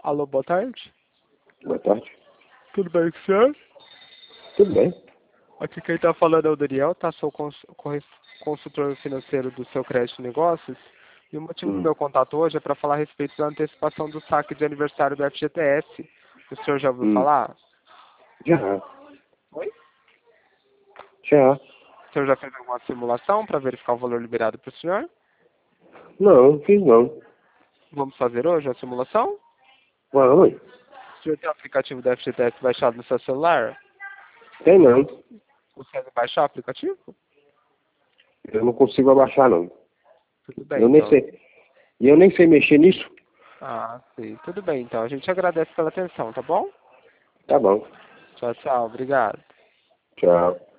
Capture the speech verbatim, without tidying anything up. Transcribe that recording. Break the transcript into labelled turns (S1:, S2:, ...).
S1: Alô, boa tarde.
S2: Boa tarde.
S1: Tudo bem com o senhor?
S2: Tudo bem?
S1: Aqui quem está falando é o Daniel, tá? Sou cons corres- consultor financeiro do seu crédito e negócios. E o motivo do
S2: Hum.
S1: meu contato hoje é para falar a respeito da antecipação do saque de aniversário do F G T S. O senhor já ouviu
S2: Hum.
S1: falar?
S2: Já.
S1: Oi?
S2: Já.
S1: O senhor já fez alguma simulação para verificar o valor liberado para o senhor?
S2: Não, não fiz não.
S1: Vamos fazer hoje a simulação?
S2: Vamos.
S1: O senhor tem o aplicativo do F G T S baixado no seu celular?
S2: Tem não.
S1: Consegue baixar o aplicativo?
S2: Eu não consigo abaixar não.
S1: Tudo bem,
S2: Eu nem
S1: então.
S2: sei. E eu nem sei mexer nisso.
S1: Ah, sim. Tudo bem, então. A gente agradece pela atenção, tá bom?
S2: Tá bom.
S1: Tchau, tchau. Obrigado.
S2: Tchau.